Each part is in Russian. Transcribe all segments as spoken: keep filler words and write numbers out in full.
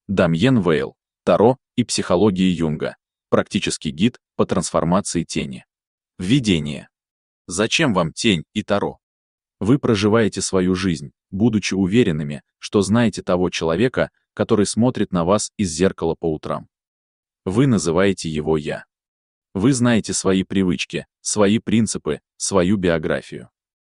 Дамьен Вейл. Таро и психология Юнга. Практический гид по трансформации тени. Введение. Зачем вам тень и Таро? Вы проживаете свою жизнь, будучи уверенными, что знаете того человека, который смотрит на вас из зеркала по утрам. Вы называете его «я». Вы знаете свои привычки, свои принципы, свою биографию.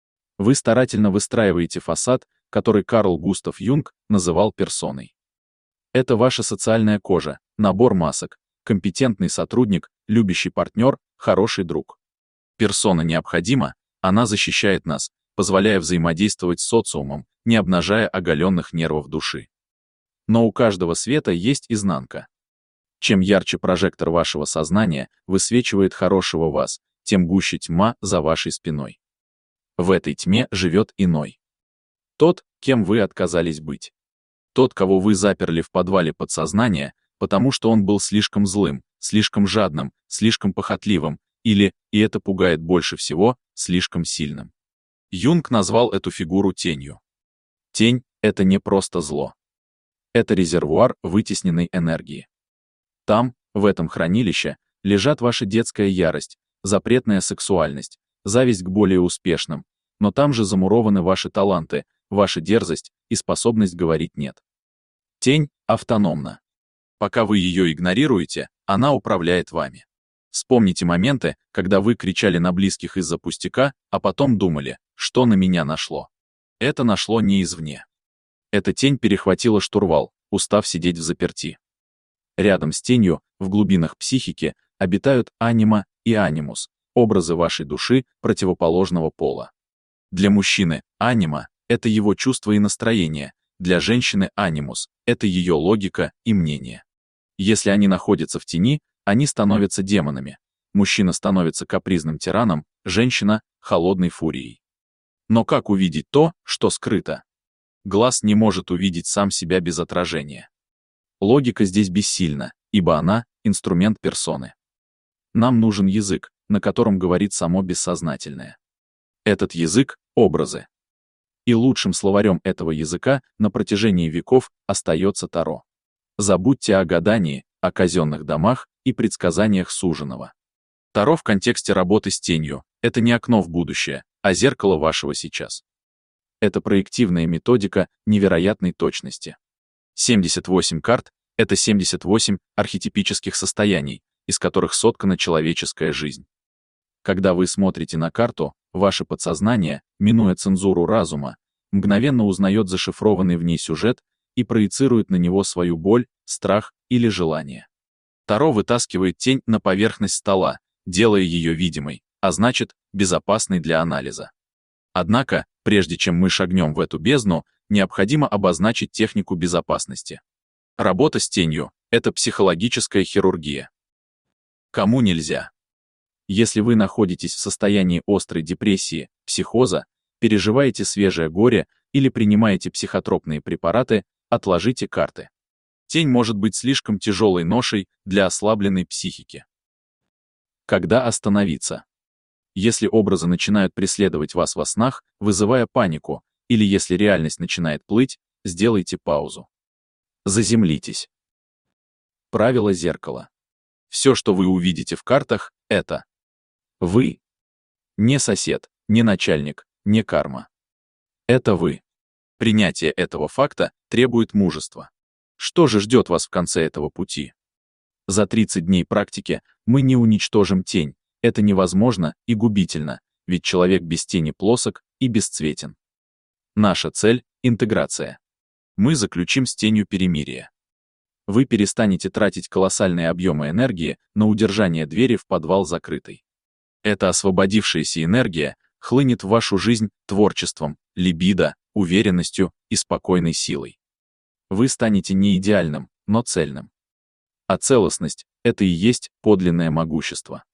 Вы старательно выстраиваете фасад, который Карл Густав Юнг называл персоной. Это ваша социальная кожа, набор масок, компетентный сотрудник, любящий партнер, хороший друг. Персона необходима, она защищает нас, позволяя взаимодействовать с социумом, не обнажая оголенных нервов души. Но у каждого света есть изнанка. Чем ярче прожектор вашего сознания высвечивает хорошего вас, тем гуще тьма за вашей спиной. В этой тьме живет иной. Тот, кем вы отказались быть. Тот, кого вы заперли в подвале подсознания, потому что он был слишком злым, слишком жадным, слишком похотливым, или, и это пугает больше всего, слишком сильным. Юнг назвал эту фигуру тенью. Тень — это не просто зло. Это резервуар вытесненной энергии. Там, в этом хранилище, лежат ваша детская ярость, запретная сексуальность, зависть к более успешным, но там же замурованы ваши таланты, ваша дерзость и способность говорить «нет». Тень автономна. Пока вы ее игнорируете, она управляет вами. Вспомните моменты, когда вы кричали на близких из-за пустяка, а потом думали, что на меня нашло. Это нашло не извне. Эта тень перехватила штурвал, устав сидеть в заперти. Рядом с тенью, в глубинах психики, обитают анима и анимус, образы вашей души противоположного пола. Для мужчины анима — это его чувства и настроение, для женщины анимус — это ее логика и мнение. Если они находятся в тени, они становятся демонами. Мужчина становится капризным тираном, женщина — холодной фурией. Но как увидеть то, что скрыто? Глаз не может увидеть сам себя без отражения. Логика здесь бессильна, ибо она — инструмент персоны. Нам нужен язык, на котором говорит само бессознательное. Этот язык — образы. И лучшим словарем этого языка на протяжении веков остается Таро. Забудьте о гадании, о казенных домах и предсказаниях суженого. Таро в контексте работы с тенью — это не окно в будущее, а зеркало вашего сейчас. Это проективная методика невероятной точности. семьдесят восемь карт — это семьдесят восемь архетипических состояний, из которых соткана человеческая жизнь. Когда вы смотрите на карту, ваше подсознание, минуя цензуру разума, мгновенно узнает зашифрованный в ней сюжет и проецирует на него свою боль, страх или желание. Таро вытаскивает тень на поверхность стола, делая ее видимой, а значит, безопасной для анализа. Однако, прежде чем мы шагнем в эту бездну, необходимо обозначить технику безопасности. Работа с тенью — это психологическая хирургия. Кому нельзя? Если вы находитесь в состоянии острой депрессии, психоза, переживаете свежее горе или принимаете психотропные препараты, отложите карты. Тень может быть слишком тяжелой ношей для ослабленной психики. Когда остановиться? Если образы начинают преследовать вас во снах, вызывая панику, или если реальность начинает плыть, сделайте паузу. Заземлитесь. Правило зеркала. Все, что вы увидите в картах, это вы. Не сосед, не начальник, не карма. Это вы. Принятие этого факта требует мужества. Что же ждет вас в конце этого пути? За тридцать дней практики мы не уничтожим тень. Это невозможно и губительно, ведь человек без тени плосок и бесцветен. Наша цель — интеграция. Мы заключим с тенью перемирие. Вы перестанете тратить колоссальные объемы энергии на удержание двери в подвал закрытой. Эта освободившаяся энергия хлынет в вашу жизнь творчеством, либидо, уверенностью и спокойной силой. Вы станете не идеальным, но цельным. А целостность — это и есть подлинное могущество.